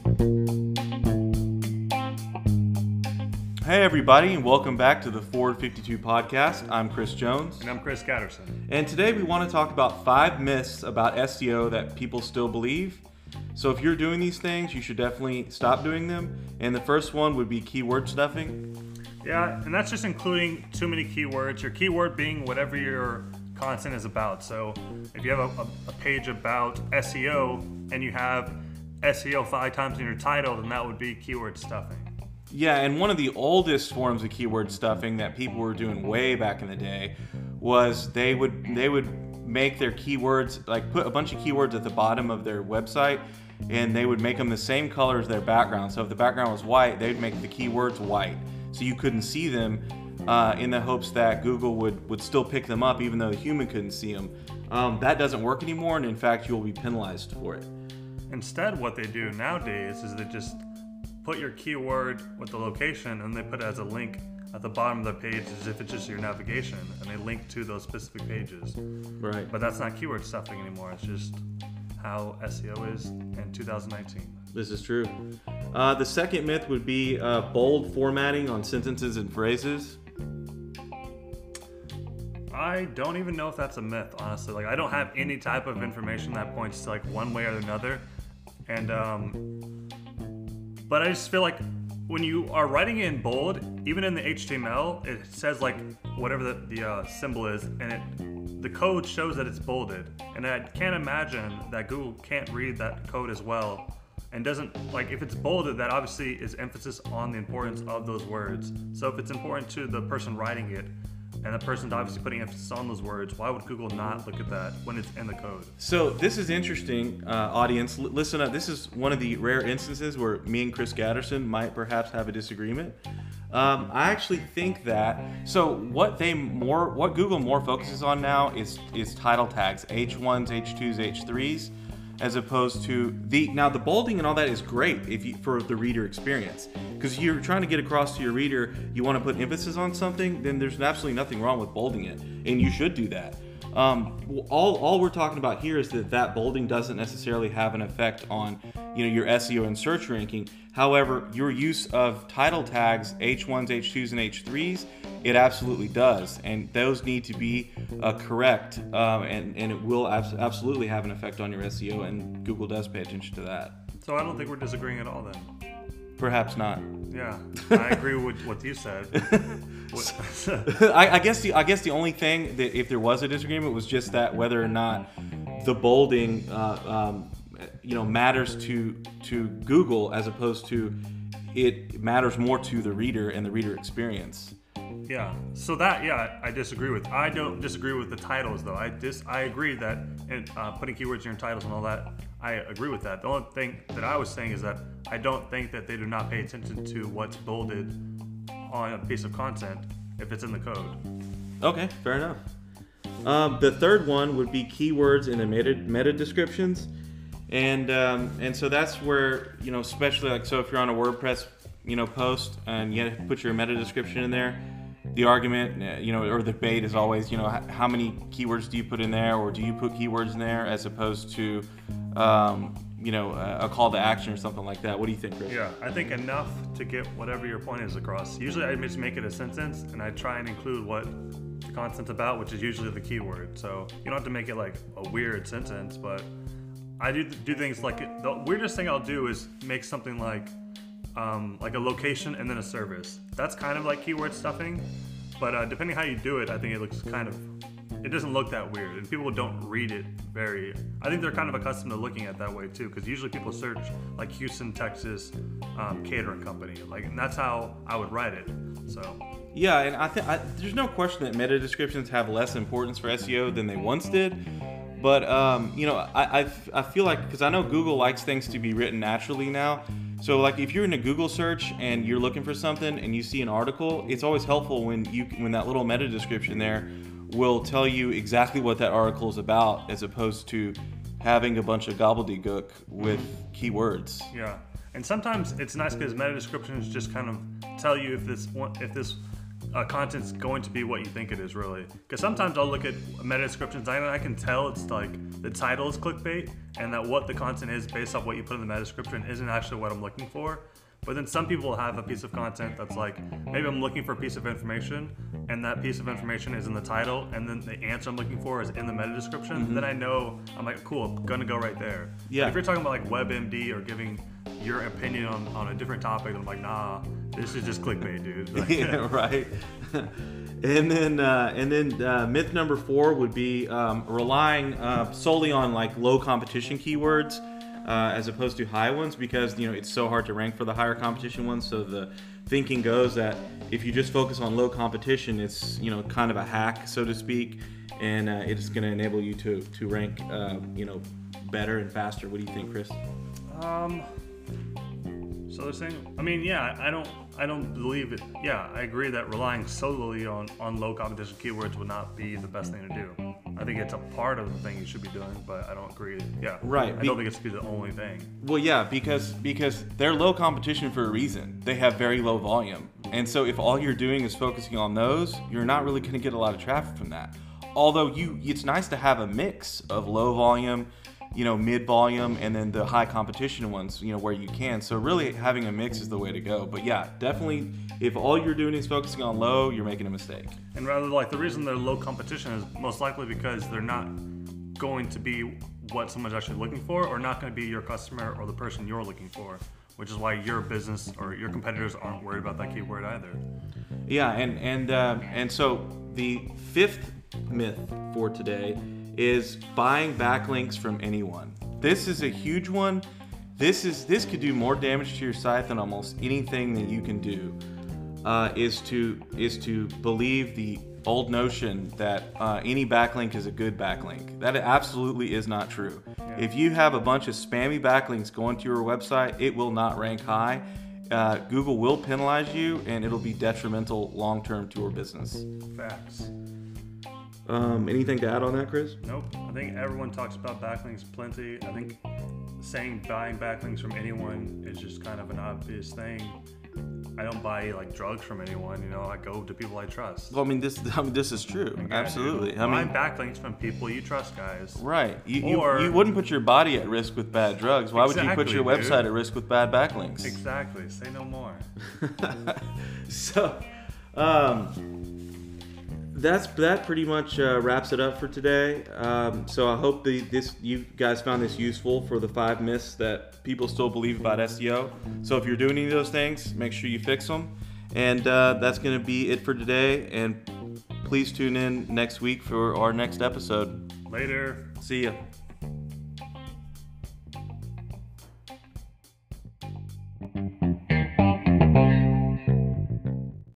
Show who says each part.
Speaker 1: Hey everybody, and welcome back to the Forward 52 podcast. I'm Chris Jones.
Speaker 2: And I'm Chris Gatterson.
Speaker 1: And today we want to talk about 5 myths about SEO that people still believe. So if you're doing these things, you should definitely stop doing them. And the first one would be keyword stuffing.
Speaker 2: Yeah, and that's just including too many keywords. Your keyword being whatever your content is about. So if you have a page about SEO and you have SEO 5 times in your title, then that would be keyword stuffing.
Speaker 1: Yeah, and one of the oldest forms of keyword stuffing that people were doing way back in the day was they would make their keywords, like put a bunch of keywords at the bottom of their website, and they would make them the same color as their background. So if the background was white, they'd make the keywords white, so you couldn't see them, in the hopes that Google would still pick them up even though the human couldn't see them. That doesn't work anymore, and in fact, you will be penalized for it.
Speaker 2: Instead, what they do nowadays is they just put your keyword with the location and they put it as a link at the bottom of the page as if it's just your navigation, and they link to those specific pages.
Speaker 1: Right.
Speaker 2: But that's not keyword stuffing anymore. It's just how SEO is in 2019.
Speaker 1: This is true. The second myth would be bold formatting on sentences and phrases.
Speaker 2: I don't even know if that's a myth, honestly. Like, I don't have any type of information that points to like one way or another. And but I just feel like when you are writing in bold, even in the HTML, it says like whatever the symbol is, and the code shows that it's bolded. And I can't imagine that Google can't read that code as well, and doesn't, like, if it's bolded, that obviously is emphasis on the importance of those words. So if it's important to the person writing it, and the person's obviously putting emphasis on those words, why would Google not look at that when it's in the code?
Speaker 1: So this is interesting, audience. Listen up. This is one of the rare instances where me and Chris Gatterson might perhaps have a disagreement. I actually think that, so what Google more focuses on now is title tags, H1s, H2s, H3s, as opposed to the bolding and all that is great for the reader experience, because you're trying to get across to your reader, you want to put emphasis on something, then there's absolutely nothing wrong with bolding it, and you should do that. All we're talking about here is that bolding doesn't necessarily have an effect on your SEO and search ranking. However, your use of title tags, H1s, H2s, and H3s, it absolutely does, and those need to be correct, and it will absolutely have an effect on your SEO, and Google does pay attention to that.
Speaker 2: So I don't think we're disagreeing at all then.
Speaker 1: Perhaps not.
Speaker 2: Yeah, I agree with what you said.
Speaker 1: I guess the only thing that, if there was a disagreement, was just that whether or not the bolding matters to Google, as opposed to it matters more to the reader and the reader experience.
Speaker 2: Yeah, so that, I disagree with. I don't disagree with the titles, though. I agree that putting keywords in your titles and all that, I agree with that. The only thing that I was saying is that I don't think that they do not pay attention to what's bolded on a piece of content if it's in the code.
Speaker 1: Okay, fair enough. The third one would be keywords in the meta descriptions, and so that's where, especially like, so if you're on a WordPress post and you put your meta description in there, the argument, or the debate is always, how many keywords do you put in there, or do you put keywords in there as opposed to, a call to action or something like that. What do you think, Chris?
Speaker 2: Yeah, I think enough to get whatever your point is across. Usually I just make it a sentence, and I try and include what the content's about, which is usually the keyword. So you don't have to make it like a weird sentence, but I do things like, the weirdest thing I'll do is make something like a location and then a service. That's kind of like keyword stuffing, but depending how you do it, I think it looks it doesn't look that weird, and people don't read it I think they're kind of accustomed to looking at it that way too, because usually people search like Houston, Texas, catering company, and that's how I would write it. So
Speaker 1: yeah, and I think there's no question that meta descriptions have less importance for SEO than they once did. But I feel like, because I know Google likes things to be written naturally now. So like if you're in a Google search and you're looking for something and you see an article, it's always helpful when that little meta description there will tell you exactly what that article is about, as opposed to having a bunch of gobbledygook with keywords.
Speaker 2: Yeah, and sometimes it's nice because meta descriptions just kind of tell you if this content's going to be what you think it is, really. Because sometimes I'll look at meta descriptions and I can tell it's like the title is clickbait and that what the content is based off what you put in the meta description isn't actually what I'm looking for. But then some people have a piece of content that's like, maybe I'm looking for a piece of information and that piece of information is in the title and then the answer I'm looking for is in the meta description. Then I know, I'm like, cool, I'm gonna go right there.
Speaker 1: Yeah.
Speaker 2: But if you're talking about like WebMD or giving your opinion on a different topic, I'm like, nah, this is just clickbait, dude. Like,
Speaker 1: Yeah, right. And then myth number 4 would be relying solely on like low competition keywords as opposed to high ones, because it's so hard to rank for the higher competition ones. So the thinking goes that if you just focus on low competition, it's kind of a hack, so to speak, and it's going to enable you to rank better and faster. What do you think, Chris?
Speaker 2: So they're saying, I mean, yeah, I don't believe it. Yeah, I agree that relying solely on low competition keywords would not be the best thing to do. I think it's a part of the thing you should be doing, but I don't agree. Yeah,
Speaker 1: right.
Speaker 2: I don't think it's to be the only thing.
Speaker 1: Well, yeah, because they're low competition for a reason. They have very low volume, and so if all you're doing is focusing on those, you're not really going to get a lot of traffic from that. Although it's nice to have a mix of low volume, mid volume, and then the high competition ones, where you can. So really having a mix is the way to go. But yeah, definitely, if all you're doing is focusing on low, you're making a mistake.
Speaker 2: And rather, like, the reason they're low competition is most likely because they're not going to be what someone's actually looking for, or not going to be your customer or the person you're looking for, which is why your business or your competitors aren't worried about that keyword either.
Speaker 1: Yeah, and so the 5th myth for today is buying backlinks from anyone. This is a huge one. This could do more damage to your site than almost anything that you can do. Is to believe the old notion that any backlink is a good backlink. That absolutely is not true. Yeah. If you have a bunch of spammy backlinks going to your website, it will not rank high. Google will penalize you, and it'll be detrimental long term to your business.
Speaker 2: Facts.
Speaker 1: Anything to add on that, Chris?
Speaker 2: Nope. I think everyone talks about backlinks plenty. I think saying buying backlinks from anyone is just kind of an obvious thing. I don't buy like drugs from anyone. I go to people I trust.
Speaker 1: Well, this is true. Okay, absolutely.
Speaker 2: Buying backlinks from people you trust, guys.
Speaker 1: Right. You wouldn't put your body at risk with bad drugs. Why would you put your website at risk with bad backlinks?
Speaker 2: Exactly. Say no more.
Speaker 1: So, that pretty much wraps it up for today. So I hope you guys found this useful for the 5 myths that people still believe about SEO. So if you're doing any of those things, make sure you fix them. And that's going to be it for today. And please tune in next week for our next episode.
Speaker 2: Later.
Speaker 1: See ya.